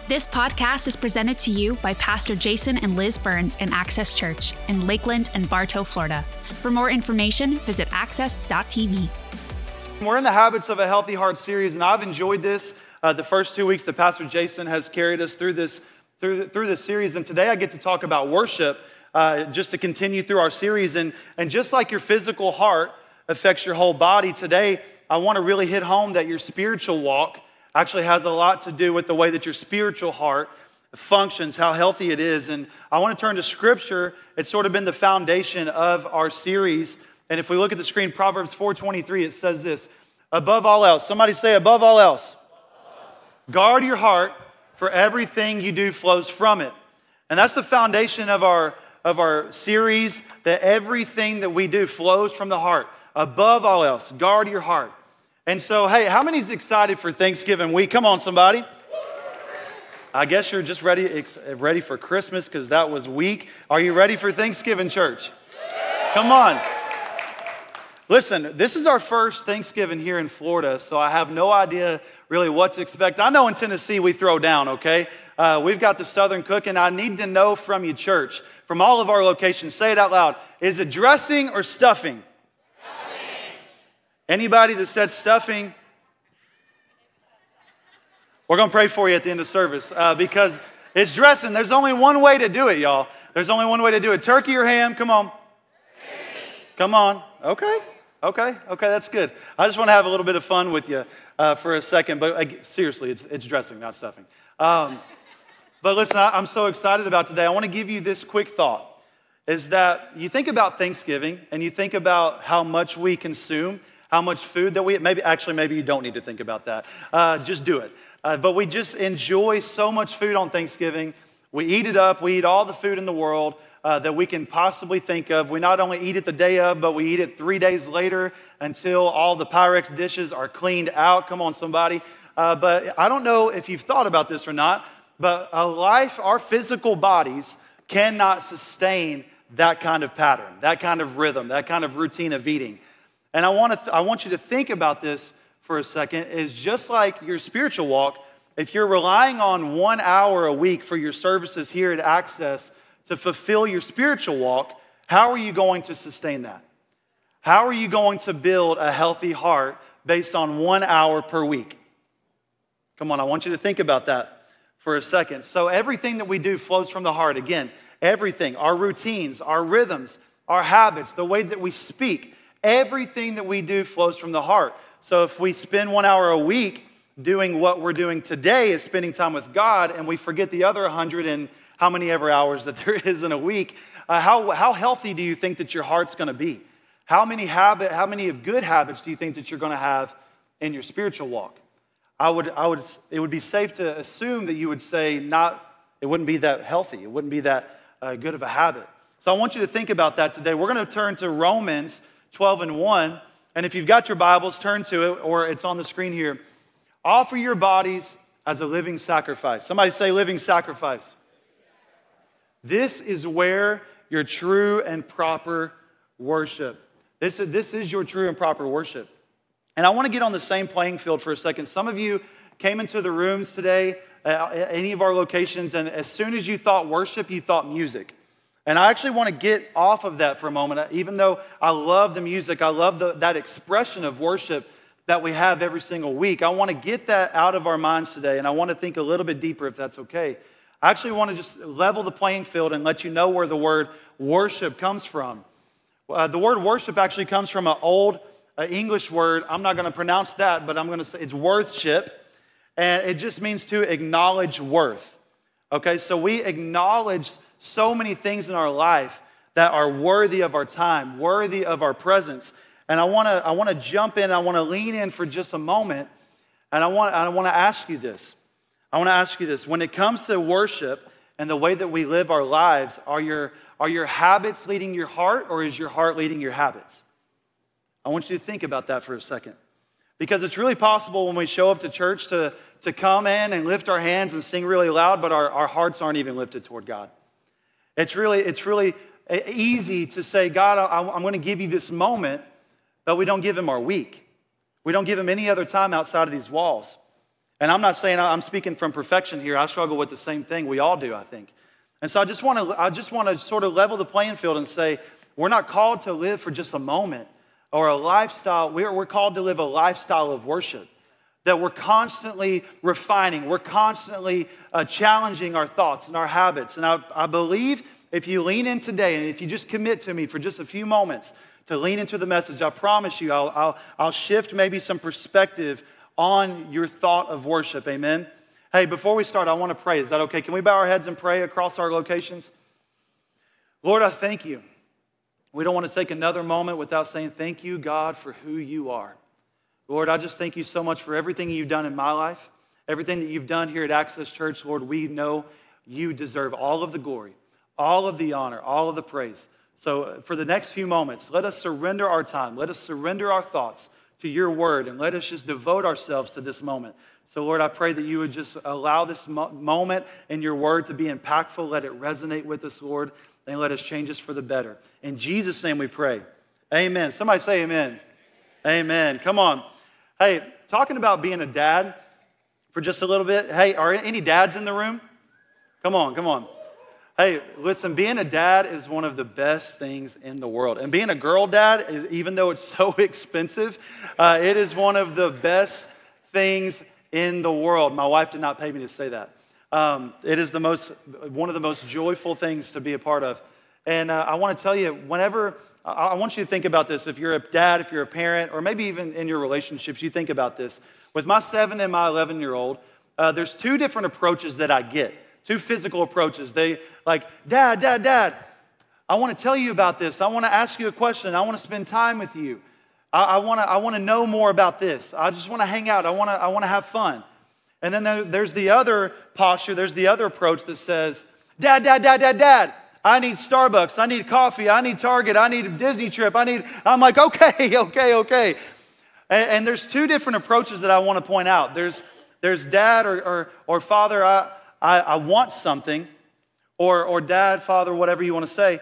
This podcast is presented to you by Pastor Jason and Liz Burns in Access Church in Lakeland and Bartow, Florida. For more information, visit access.tv. We're in the Habits of a Healthy Heart series, and I've enjoyed this the first 2 weeks that Pastor Jason has carried us through this series. And today I get to talk about worship, just to continue through our series. And just like your physical heart affects your whole body, today I want to really hit home that your spiritual walk actually has a lot to do with the way that your spiritual heart functions, how healthy it is. And I want to turn to Scripture. It's sort of been the foundation of our series. And if we look at the screen, Proverbs 4:23, it says this: above all else, somebody say above all else, guard your heart, for everything you do flows from it. And that's the foundation of our series, that everything that we do flows from the heart. Above all else, guard your heart. And so, hey, how many's excited for Thanksgiving week? Come on, somebody. I guess you're just ready for Christmas because that was weak. Are you ready for Thanksgiving, church? Come on. Listen, this is our first Thanksgiving here in Florida, so I have no idea really what to expect. I know in Tennessee we throw down, okay? We've got the Southern cooking. I need to know from you, church, from all of our locations, say it out loud. Is it dressing or stuffing? Anybody that said stuffing, we're going to pray for you at the end of service because it's dressing. There's only one way to do it, y'all. There's only one way to do it. Turkey or ham? Come on. Come on. Okay, that's good. I just want to have a little bit of fun with you for a second, but seriously, it's dressing, not stuffing. But listen, I'm so excited about today. I want to give you this quick thought, is that you think about Thanksgiving and you think about how much we consume, how much food that maybe you don't need to think about that. Just do it. But we just enjoy so much food on Thanksgiving. We eat it up. We eat all the food in the world that we can possibly think of. We not only eat it the day of, but we eat it 3 days later until all the Pyrex dishes are cleaned out. Come on, somebody. But I don't know if you've thought about this or not, but our physical bodies cannot sustain that kind of pattern, that kind of rhythm, that kind of routine of eating. And I want you to think about this for a second. Is just like your spiritual walk, if you're relying on 1 hour a week for your services here at Access to fulfill your spiritual walk, how are you going to sustain that? How are you going to build a healthy heart based on 1 hour per week? Come on, I want you to think about that for a second. So everything that we do flows from the heart. Again, everything, our routines, our rhythms, our habits, the way that we speak, everything that we do flows from the heart. So if we spend 1 hour a week doing what we're doing today, is spending time with God, and we forget the other 100 and how many ever hours that there is in a week, how healthy do you think that your heart's going to be? How many good habits do you think that you're going to have in your spiritual walk? It would be safe to assume that you would say it wouldn't be that healthy. It wouldn't be that good of a habit. So I want you to think about that today. We're going to turn to Romans 12:1. And if you've got your Bibles, turn to it, or it's on the screen here. Offer your bodies as a living sacrifice. Somebody say living sacrifice. This is where your true and proper worship. This is your true and proper worship. And I want to get on the same playing field for a second. Some of you came into the rooms today, at any of our locations, and as soon as you thought worship, you thought music. And I actually want to get off of that for a moment. Even though I love the music, I love that expression of worship that we have every single week. I want to get that out of our minds today, and I want to think a little bit deeper if that's okay. I actually want to just level the playing field and let you know where the word worship comes from. The word worship actually comes from an old English word. I'm not going to pronounce that, but I'm going to say it's worthship, and it just means to acknowledge worth. Okay, so we acknowledge so many things in our life that are worthy of our time, worthy of our presence. And I want to jump in, I want to lean in for just a moment, and I want to ask you this. When it comes to worship and the way that we live our lives, are your habits leading your heart, or is your heart leading your habits? I want you to think about that for a second. Because it's really possible when we show up to church to come in and lift our hands and sing really loud, but our hearts aren't even lifted toward God. It's really easy to say, God, I'm going to give you this moment, but we don't give him our week. We don't give him any other time outside of these walls. And I'm not saying I'm speaking from perfection here. I struggle with the same thing. We all do, I think. And so I just want to sort of level the playing field and say, we're not called to live for just a moment or a lifestyle. We're called to live a lifestyle of worship, that we're constantly refining. We're constantly challenging our thoughts and our habits. And I believe if you lean in today and if you just commit to me for just a few moments to lean into the message, I promise you I'll shift maybe some perspective on your thought of worship. Amen? Hey, before we start, I want to pray. Is that okay? Can we bow our heads and pray across our locations? Lord, I thank you. We don't want to take another moment without saying thank you, God, for who you are. Lord, I just thank you so much for everything you've done in my life, everything that you've done here at Access Church. Lord, we know you deserve all of the glory, all of the honor, all of the praise. So for the next few moments, let us surrender our time. Let us surrender our thoughts to your word, and let us just devote ourselves to this moment. So Lord, I pray that you would just allow this moment in your word to be impactful. Let it resonate with us, Lord, and let us change us for the better. In Jesus' name we pray. Amen. Somebody say amen. Amen. Come on. Hey, talking about being a dad for just a little bit. Hey, are any dads in the room? Come on, come on. Hey, listen, being a dad is one of the best things in the world. And being a girl dad, even though it's so expensive, it is one of the best things in the world. My wife did not pay me to say that. It is one of the most joyful things to be a part of. And I want to tell you, I want you to think about this. If you're a dad, if you're a parent, or maybe even in your relationships, you think about this. With my 7 and my 11-year-old, there's 2 different approaches that I get. 2 physical approaches. They like, Dad, I want to tell you about this. I want to ask you a question. I want to spend time with you. I want to know more about this. I just want to hang out. I want to have fun. And then there's the other posture. There's the other approach that says, Dad, I need Starbucks. I need coffee. I need Target. I need a Disney trip. I'm like, okay. And there's 2 different approaches that I want to point out. There's dad or father, I want something, or dad, father, whatever you want to say,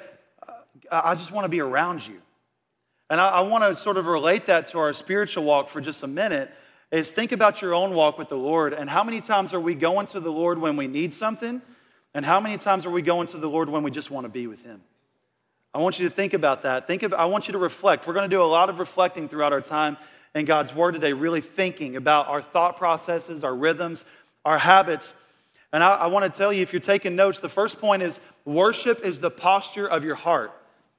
I just want to be around you. And I want to sort of relate that to our spiritual walk for just a minute, is think about your own walk with the Lord, and how many times are we going to the Lord when we need something, and how many times are we going to the Lord when we just want to be with him? I want you to think about that. I want you to reflect. We're going to do a lot of reflecting throughout our time in God's Word today, really thinking about our thought processes, our rhythms, our habits. And I want to tell you, if you're taking notes, the first point is worship is the posture of your heart.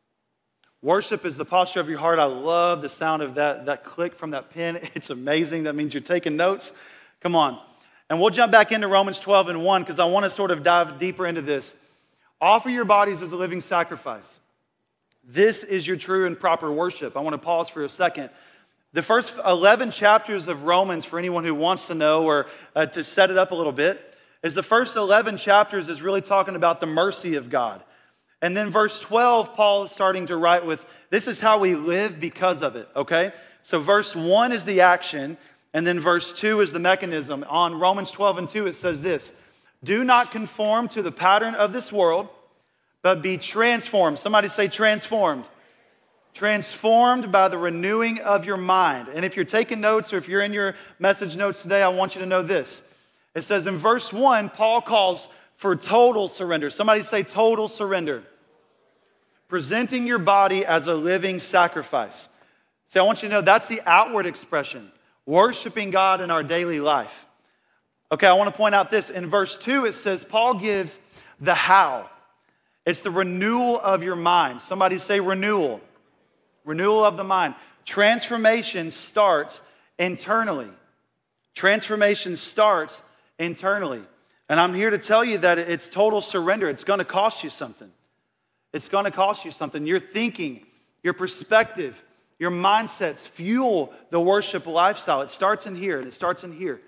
Worship is the posture of your heart. I love the sound of that click from that pen. It's amazing. That means you're taking notes. Come on. And we'll jump back into Romans 12:1 because I want to sort of dive deeper into this. Offer your bodies as a living sacrifice. This is your true and proper worship. I want to pause for a second. The first 11 chapters of Romans, for anyone who wants to know or to set it up a little bit, is the first 11 chapters is really talking about the mercy of God. And then verse 12, Paul is starting to write with, this is how we live because of it, okay? So verse 1 is the action, and then verse 2 is the mechanism. On Romans 12:2, it says this, do not conform to the pattern of this world, but be transformed. Somebody say transformed. Transformed by the renewing of your mind. And if you're taking notes or if you're in your message notes today, I want you to know this. It says in verse 1, Paul calls for total surrender. Somebody say total surrender. Presenting your body as a living sacrifice. See, I want you to know that's the outward expression. Worshiping God in our daily life. Okay, I want to point out this. In verse 2, it says Paul gives the how. It's the renewal of your mind. Somebody say renewal. Renewal of the mind. Transformation starts internally. Transformation starts internally. And I'm here to tell you that it's total surrender. It's going to cost you something. It's going to cost you something. Your thinking, your perspective, your mindsets fuel the worship lifestyle. It starts in here, and it starts in here.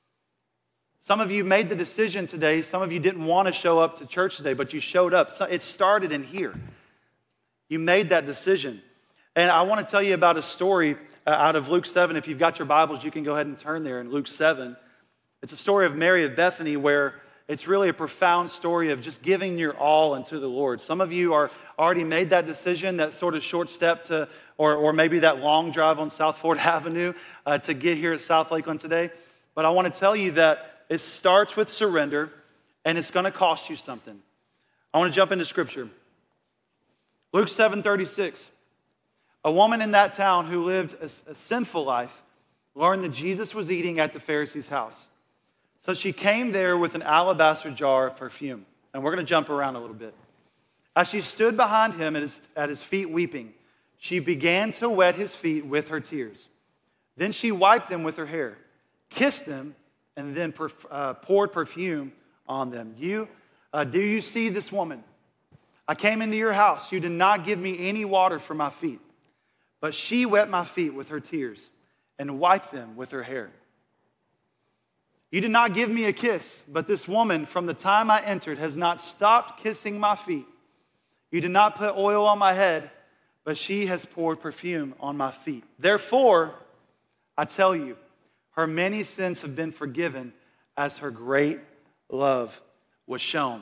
Some of you made the decision today. Some of you didn't want to show up to church today, but you showed up. So it started in here. You made that decision. And I want to tell you about a story out of Luke 7. If you've got your Bibles, you can go ahead and turn there in Luke 7. It's a story of Mary of Bethany where it's really a profound story of just giving your all unto the Lord. Some of you are already made that decision, that sort of short step to, or maybe that long drive on South Ford Avenue to get here at South Lakeland today. But I want to tell you that it starts with surrender, and it's going to cost you something. I want to jump into scripture. Luke 7:36. A woman in that town who lived a sinful life learned that Jesus was eating at the Pharisee's house. So she came there with an alabaster jar of perfume. And we're going to jump around a little bit. As she stood behind him at his feet weeping, she began to wet his feet with her tears. Then she wiped them with her hair, kissed them, and then poured perfume on them. Do you see this woman? I came into your house. You did not give me any water for my feet, but she wet my feet with her tears and wiped them with her hair. You did not give me a kiss, but this woman from the time I entered has not stopped kissing my feet. You did not put oil on my head, but she has poured perfume on my feet. Therefore, I tell you, her many sins have been forgiven as her great love was shown.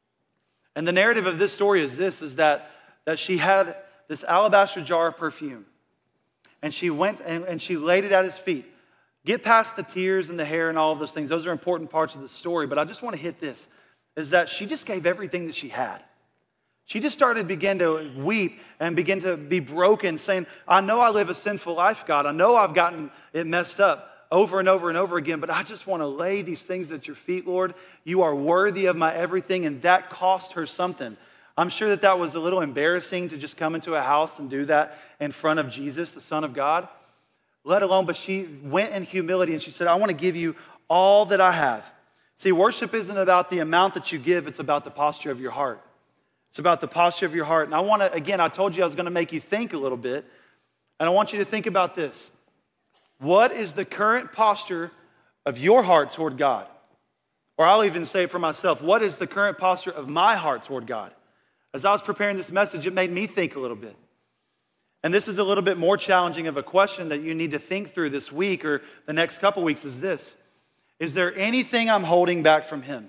And the narrative of this story is this, is that she had this alabaster jar of perfume, and she went and she laid it at his feet. Get past the tears and the hair and all of those things. Those are important parts of the story, but I just want to hit this, is that she just gave everything that she had. She just began to weep and begin to be broken, saying, I know I live a sinful life, God. I know I've gotten it messed up over and over and over again, but I just want to lay these things at your feet, Lord. You are worthy of my everything, and that cost her something. I'm sure that was a little embarrassing to just come into a house and do that in front of Jesus, the Son of God, let alone, but she went in humility and she said, I want to give you all that I have. See, worship isn't about the amount that you give, it's about the posture of your heart. It's about the posture of your heart. And I want to, again, I told you I was going to make you think a little bit. And I want you to think about this. What is the current posture of your heart toward God? Or I'll even say it for myself. What is the current posture of my heart toward God? As I was preparing this message, it made me think a little bit. And this is a little bit more challenging of a question that you need to think through this week or the next couple weeks is this. Is there anything I'm holding back from him?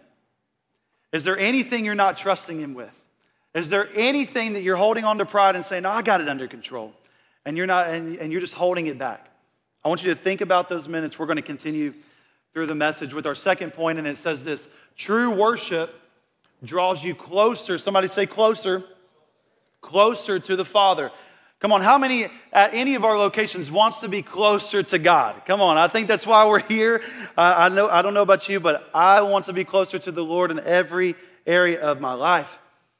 Is there anything you're not trusting him with? Is there anything that you're holding on to pride and saying, no, I got it under control, and you're not, and you're just holding it back? I want you to think about those minutes. We're going to continue through the message with our second point, and it says this: true worship draws you closer. Somebody say closer. Closer to the Father. Come on, how many at any of our locations wants to be closer to God? Come on, I think that's why we're here. I don't know about you, but I want to be closer to the Lord in every area of my life.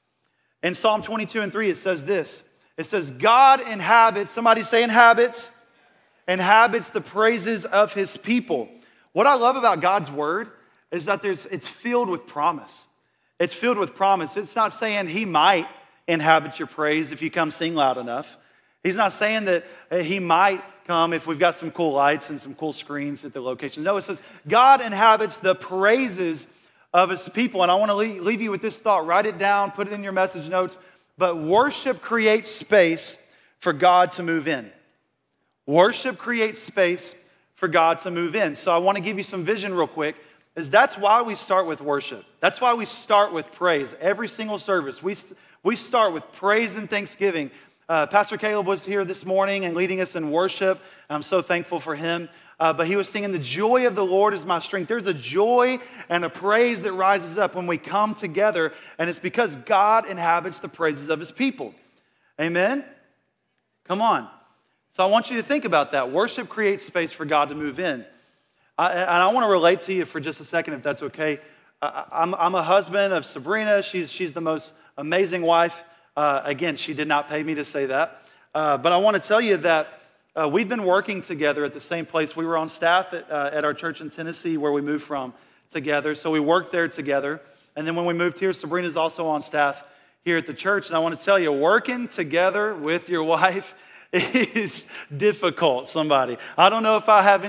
In Psalm 22:3, it says this. It says, God inhabits, somebody say inhabits the praises of his people. What I love about God's word is that it's filled with promise. It's filled with promise. It's not saying he might inhabit your praise if you come sing loud enough. He's not saying that he might come if we've got some cool lights and some cool screens at the location. No, it says God inhabits the praises of his people. And I want to leave you with this thought. Write it down, put it in your message notes. But worship creates space for God to move in. Worship creates space for God to move in. So I want to give you some vision real quick. That's why we start with worship. That's why we start with praise. Every single service, we start with praise and thanksgiving. Pastor Caleb was here this morning and leading us in worship. I'm so thankful for him. But he was singing, the joy of the Lord is my strength. There's a joy and a praise that rises up when we come together, and it's because God inhabits the praises of his people. Amen? Come on. So I want you to think about that. Worship creates space for God to move in. And I want to relate to you for just a second, if that's okay. I'm a husband of Sabrina. She's the most amazing wife. Again, she did not pay me to say that. But I want to tell you that we've been working together at the same place. We were on staff at our church in Tennessee where we moved from together. So we worked there together. And then when we moved here, Sabrina's also on staff here at the church. And I want to tell you, working together with your wife is difficult, somebody. I don't know if I have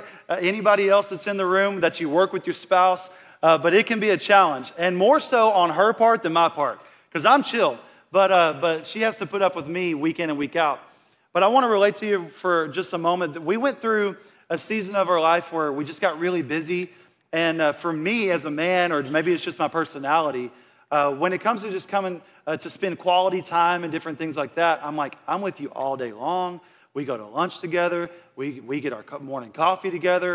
anybody else that's in the room that you work with your spouse, but it can be a challenge. And more so on her part than my part, because I'm chill. But she has to put up with me week in and week out. But I want to relate to you for just a moment that we went through a season of our life where we just got really busy. And for me as a man, or maybe it's just my personality, when it comes to just coming to spend quality time and different things like that, I'm with you all day long. We go to lunch together. We get our morning coffee together.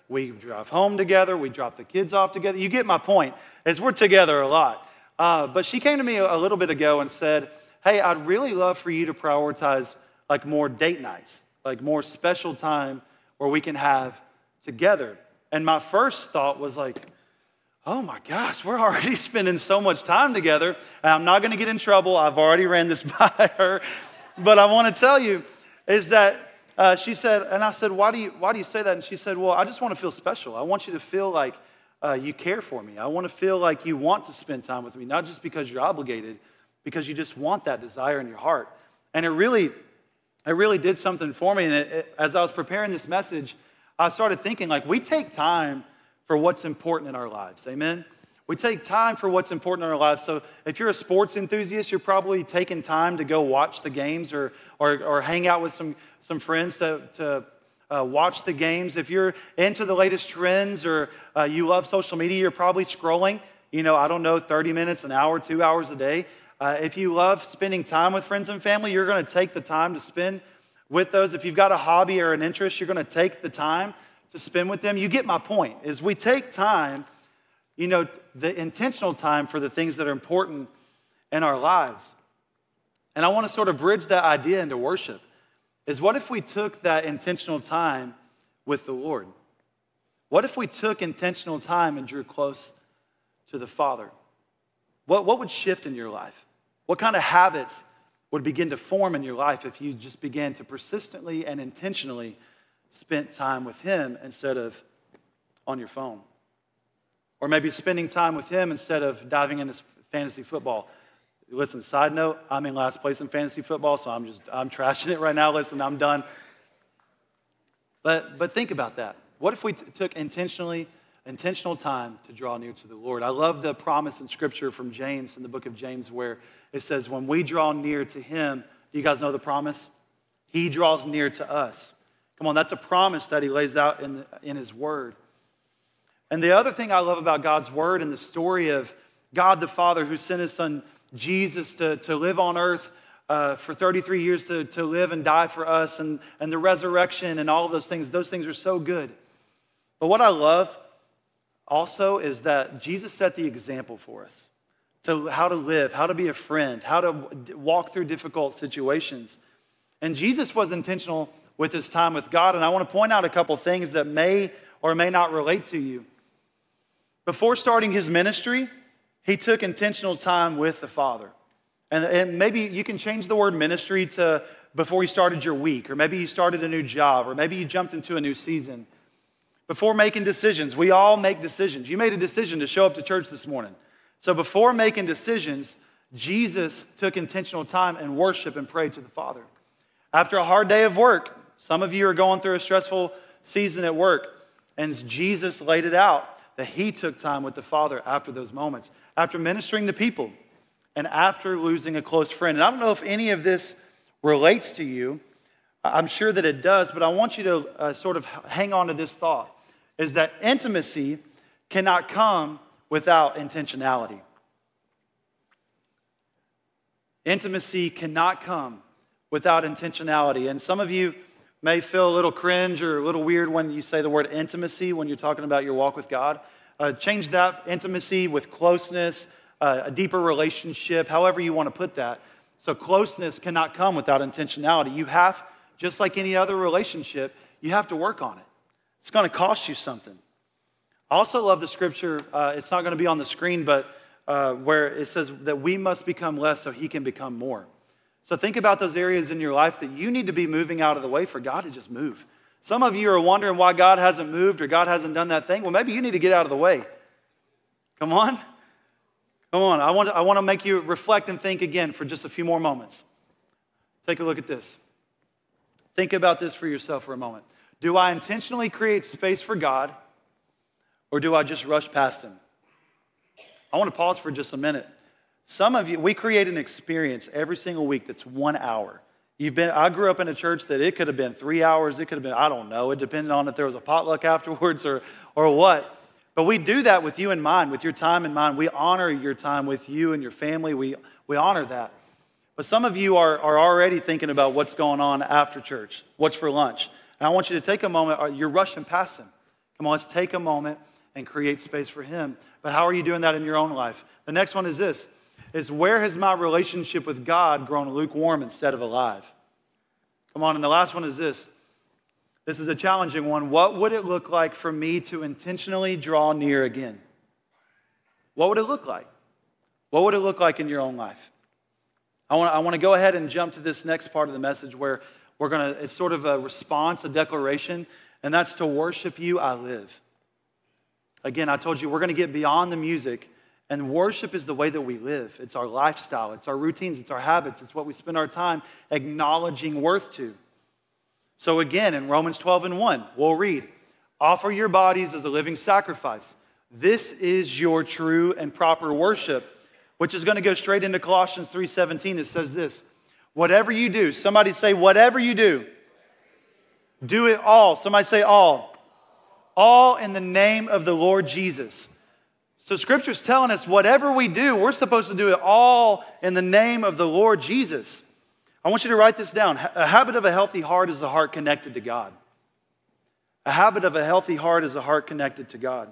We drive home together. We drop the kids off together. You get my point, is we're together a lot. But she came to me a little bit ago and said, hey, I'd really love for you to prioritize like more date nights, like more special time where we can have together. And my first thought was like, oh my gosh, we're already spending so much time together. And I'm not going to get in trouble. I've already ran this by her. But I want to tell you is that she said, and I said, why do you say that? And she said, well, I just want to feel special. I want you to feel like you care for me. I want to feel like you want to spend time with me, not just because you're obligated, because you just want that desire in your heart. And it really did something for me. And as I was preparing this message, I started thinking, like, we take time for what's important in our lives. Amen? We take time for what's important in our lives. So if you're a sports enthusiast, you're probably taking time to go watch the games or hang out with some friends to watch the games. If you're into the latest trends or you love social media, you're probably scrolling, 30 minutes, an hour, 2 hours a day. If you love spending time with friends and family, you're going to take the time to spend with those. If you've got a hobby or an interest, you're going to take the time to spend with them. You get my point, is we take time, the intentional time for the things that are important in our lives. And I want to sort of bridge that idea into worship, is what if we took that intentional time with the Lord? What if we took intentional time and drew close to the Father? What would shift in your life? What kind of habits would begin to form in your life if you just began to persistently and intentionally spend time with Him instead of on your phone? Or maybe spending time with Him instead of diving into fantasy football. Listen, side note, I'm in last place in fantasy football, so I'm trashing it right now. Listen, I'm done. But think about that. What if we took intentional time to draw near to the Lord? I love the promise in Scripture from James, in the book of James, where it says, when we draw near to Him, do you guys know the promise? He draws near to us. Come on, that's a promise that He lays out in His Word. And the other thing I love about God's Word and the story of God the Father who sent His Son Jesus to live on earth for 33 years to live and die for us, and the resurrection and all of those things are so good. But what I love also is that Jesus set the example for us to how to live, how to be a friend, how to walk through difficult situations. And Jesus was intentional with His time with God, and I want to point out a couple things that may or may not relate to you. Before starting His ministry, He took intentional time with the Father. And maybe you can change the word ministry to before you started your week, or maybe you started a new job, or maybe you jumped into a new season. Before making decisions, we all make decisions. You made a decision to show up to church this morning. So before making decisions, Jesus took intentional time and worship and prayed to the Father. After a hard day of work, some of you are going through a stressful season at work, and Jesus laid it out that He took time with the Father after those moments, after ministering to people, and after losing a close friend. And I don't know if any of this relates to you. I'm sure that it does, but I want you to sort of hang on to this thought, is that intimacy cannot come without intentionality. Intimacy cannot come without intentionality. And some of you may feel a little cringe or a little weird when you say the word intimacy when you're talking about your walk with God. Change that intimacy with closeness, a deeper relationship, however you want to put that. So closeness cannot come without intentionality. You have, just like any other relationship, you have to work on it. It's going to cost you something. I also love the scripture, it's not going to be on the screen, but where it says that we must become less so He can become more. So think about those areas in your life that you need to be moving out of the way for God to just move. Some of you are wondering why God hasn't moved or God hasn't done that thing. Well, maybe you need to get out of the way. Come on. Come on. I want to make you reflect and think again for just a few more moments. Take a look at this. Think about this for yourself for a moment. Do I intentionally create space for God, or do I just rush past Him? I want to pause for just a minute. Some of you, we create an experience every single week that's 1 hour. I grew up in a church that it could have been 3 hours, it could have been, I don't know, it depended on if there was a potluck afterwards or what. But we do that with you in mind, with your time in mind. We honor your time with you and your family. We honor that. But some of you are already thinking about what's going on after church, what's for lunch. And I want you to take a moment, you're rushing past Him. Come on, let's take a moment and create space for him. But how are you doing that in your own life? The next one is this, is where has my relationship with God grown lukewarm instead of alive? Come on, and the last one is this. This is a challenging one. What would it look like for me to intentionally draw near again? What would it look like? What would it look like in your own life? I want to go ahead and jump to this next part of the message where it's sort of a response, a declaration, and that's to worship you, I live. Again, I told you we're going to get beyond the music, and worship is the way that we live. It's our lifestyle, it's our routines, it's our habits, it's what we spend our time acknowledging worth to. So again, in Romans 12:1, we'll read, offer your bodies as a living sacrifice. This is your true and proper worship, which is going to go straight into Colossians 3:17. It says this, whatever you do, somebody say, whatever you do it all. Somebody say all. All in the name of the Lord Jesus. So Scripture's telling us whatever we do, we're supposed to do it all in the name of the Lord Jesus. I want you to write this down. A habit of a healthy heart is a heart connected to God. A habit of a healthy heart is a heart connected to God.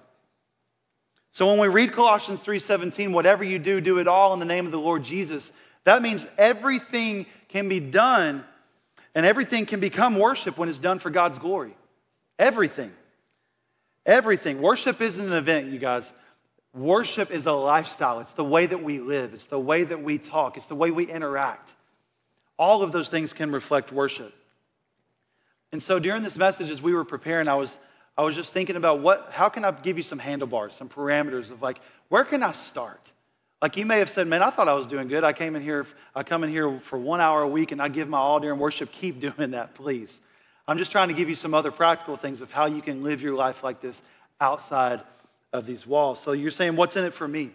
So when we read Colossians 3:17, whatever you do it all in the name of the Lord Jesus. That means everything can be done and everything can become worship when it's done for God's glory. Everything. Everything. Worship isn't an event, you guys. Worship is a lifestyle. It's the way that we live. It's the way that we talk. It's the way we interact. All of those things can reflect worship. And so during this message, as we were preparing, I was just thinking about how can I give you some handlebars, some parameters of like, where can I start? Like you may have said, man, I thought I was doing good. I come in here for 1 hour a week and I give my all during worship. Keep doing that, please. I'm just trying to give you some other practical things of how you can live your life like this outside of these walls. So you're saying, what's in it for me?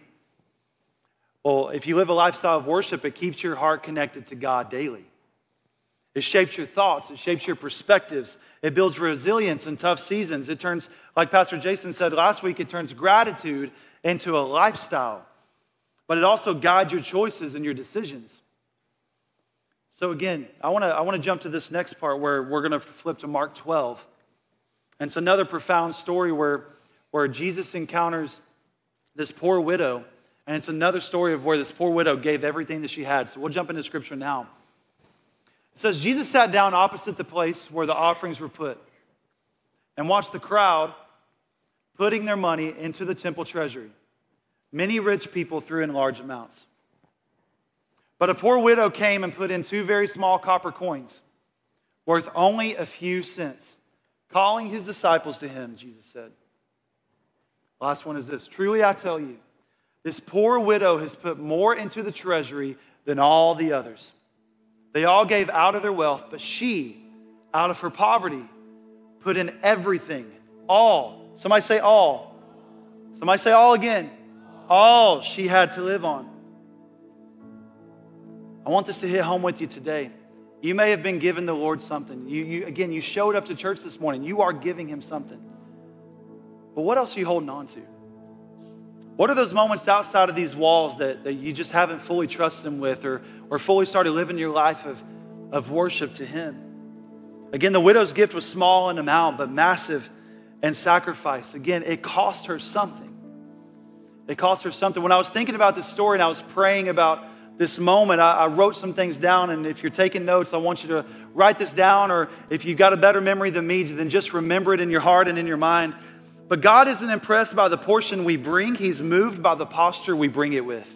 Well, if you live a lifestyle of worship, it keeps your heart connected to God daily. It shapes your thoughts. It shapes your perspectives. It builds resilience in tough seasons. It turns, like Pastor Jason said last week, it turns gratitude into a lifestyle. But it also guides your choices and your decisions. So again, I want to jump to this next part where we're going to flip to Mark 12. And it's another profound story where Jesus encounters this poor widow. And it's another story of where this poor widow gave everything that she had. So we'll jump into scripture now. It says, Jesus sat down opposite the place where the offerings were put and watched the crowd putting their money into the temple treasury. Many rich people threw in large amounts. But a poor widow came and put in 2 very small copper coins, worth only a few cents. Calling his disciples to him, Jesus said. Last one is this. Truly I tell you, this poor widow has put more into the treasury than all the others. They all gave out of their wealth, but she, out of her poverty, put in everything, all. Somebody say all. Somebody say all again. All she had to live on. I want this to hit home with you today. You may have been giving the Lord something. You showed up to church this morning. You are giving him something. But what else are you holding on to? What are those moments outside of these walls that you just haven't fully trusted him with or fully started living your life of worship to him? Again, the widow's gift was small in amount, but massive in sacrifice. Again, it cost her something. It cost her something. When I was thinking about this story and I was praying about this moment, I wrote some things down. And if you're taking notes, I want you to write this down. Or if you've got a better memory than me, then just remember it in your heart and in your mind. But God isn't impressed by the portion we bring. He's moved by the posture we bring it with.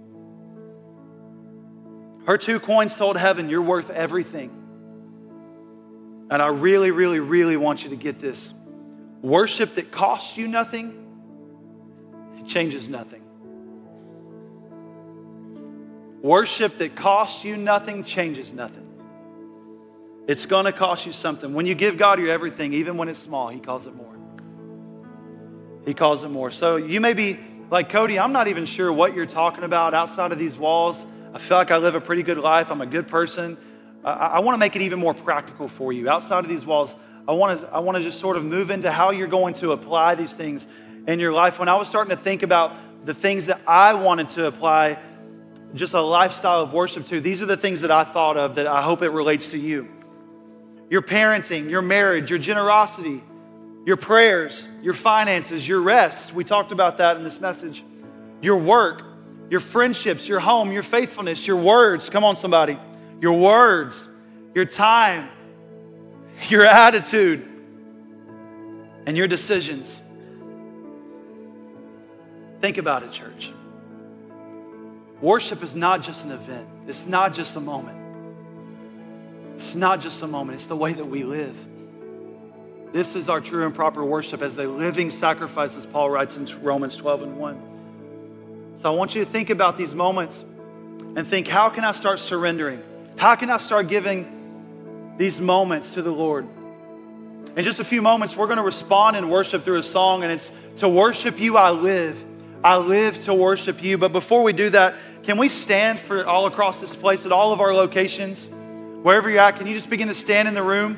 Her 2 coins told heaven, you're worth everything. And I really, really, really want you to get this. Worship that costs you nothing, it changes nothing. Worship that costs you nothing changes nothing. It's going to cost you something. When you give God your everything, even when it's small, he calls it more. He calls it more. So you may be like, Cody, I'm not even sure what you're talking about outside of these walls. I feel like I live a pretty good life. I'm a good person. I want to make it even more practical for you. Outside of these walls, I want to just sort of move into how you're going to apply these things in your life. When I was starting to think about the things that I wanted to apply just a lifestyle of worship to, these are the things that I thought of that I hope it relates to you. Your parenting, your marriage, your generosity, your prayers, your finances, your rest. We talked about that in this message. Your work, your friendships, your home, your faithfulness, your words. Come on, somebody. Your words, your time, your attitude, and your decisions. Think about it, church. Worship is not just an event. It's not just a moment. It's not just a moment. It's the way that we live. This is our true and proper worship as a living sacrifice, as Paul writes in Romans 12:1. So I want you to think about these moments and think, how can I start surrendering? How can I start giving these moments to the Lord? In just a few moments, we're going to respond in worship through a song, and it's to worship you, I live. I live to worship you. But before we do that, can we stand for all across this place at all of our locations? Wherever you're at, can you just begin to stand in the room?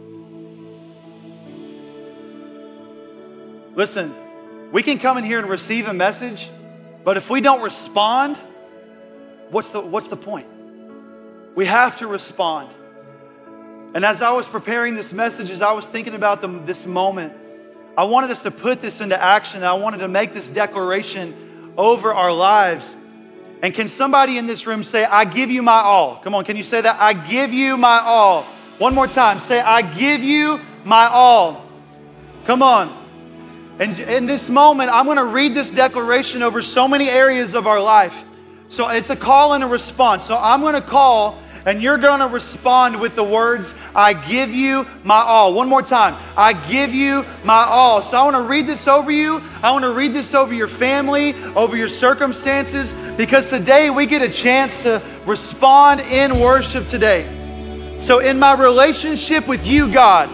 Listen, we can come in here and receive a message, but if we don't respond, what's the point? We have to respond. And as I was preparing this message, as I was thinking about this moment, I wanted us to put this into action. I wanted to make this declaration over our lives. And can somebody in this room say, I give you my all? Come on, can you say that? I give you my all. One more time, say, I give you my all. Come on. And in this moment, I'm going to read this declaration over so many areas of our life. So it's a call and a response. So I'm going to call, and you're going to respond with the words, I give you my all. One more time. I give you my all. So I want to read this over you. I want to read this over your family, over your circumstances, because today we get a chance to respond in worship today. So in my relationship with you, God,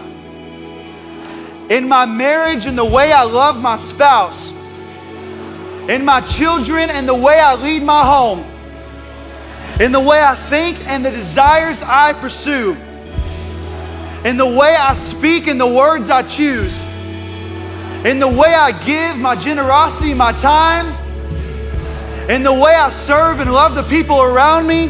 in my marriage and the way I love my spouse, in my children and the way I lead my home, in the way I think and the desires I pursue, in the way I speak and the words I choose, in the way I give my generosity, my time, in the way I serve and love the people around me,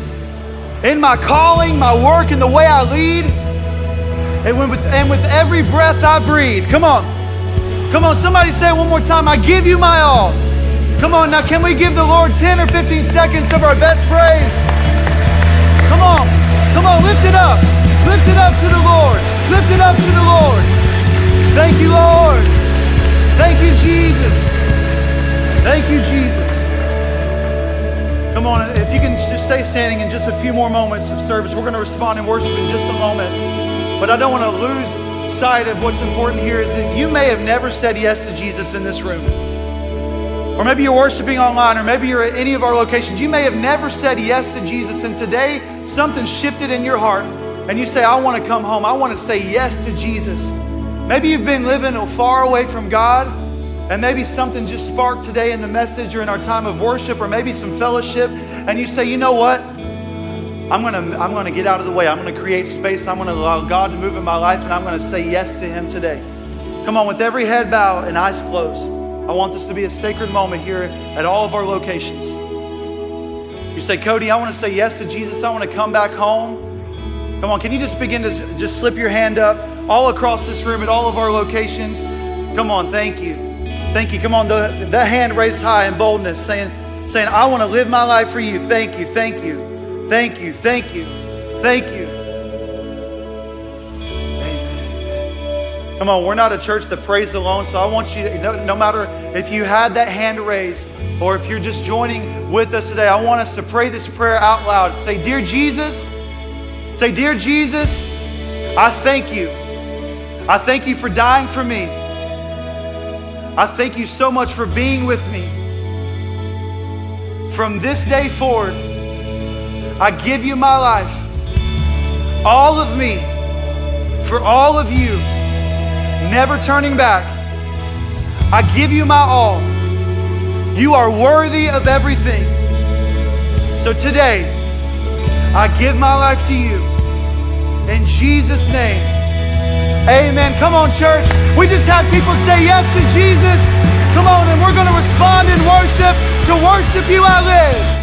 in my calling, my work, and the way I lead, and with every breath I breathe. Come on. Come on, somebody say it one more time. I give you my all. Come on, now can we give the Lord 10 or 15 seconds of our best praise? Come on, lift it up. Lift it up to the Lord. Lift it up to the Lord. Thank you, Lord. Thank you, Jesus. Thank you, Jesus. Come on, if you can just stay standing in just a few more moments of service. We're going to respond in worship in just a moment. But I don't want to lose sight of what's important here is that you may have never said yes to Jesus in this room. Or maybe you're worshiping online, or maybe you're at any of our locations. You may have never said yes to Jesus, and today something shifted in your heart, and you say, I want to come home. I want to say yes to Jesus. Maybe you've been living far away from God, and maybe something just sparked today in the message or in our time of worship, or maybe some fellowship, and you say, you know what? I'm gonna get out of the way. I'm gonna create space. I'm gonna allow God to move in my life, and I'm gonna say yes to Him today. Come on, with every head bowed and eyes closed, I want this to be a sacred moment here at all of our locations. You say, Cody, I want to say yes to Jesus. I want to come back home. Come on, can you just begin to just slip your hand up all across this room at all of our locations? Come on, thank you. Thank you. Come on, the hand raised high in boldness, saying, I want to live my life for you. Thank you, thank you. Thank you, thank you, thank you. Amen. Come on, we're not a church that prays alone, so I want you to, no matter if you had that hand raised or if you're just joining with us today, I want us to pray this prayer out loud. Say, Dear Jesus, I thank you. I thank you for dying for me. I thank you so much for being with me. From this day forward, I give you my life, all of me, for all of you, never turning back. I give you my all. You are worthy of everything. So today, I give my life to you. In Jesus' name, amen. Come on, church. We just had people say yes to Jesus. Come on, and we're going to respond in worship. To worship you, I live.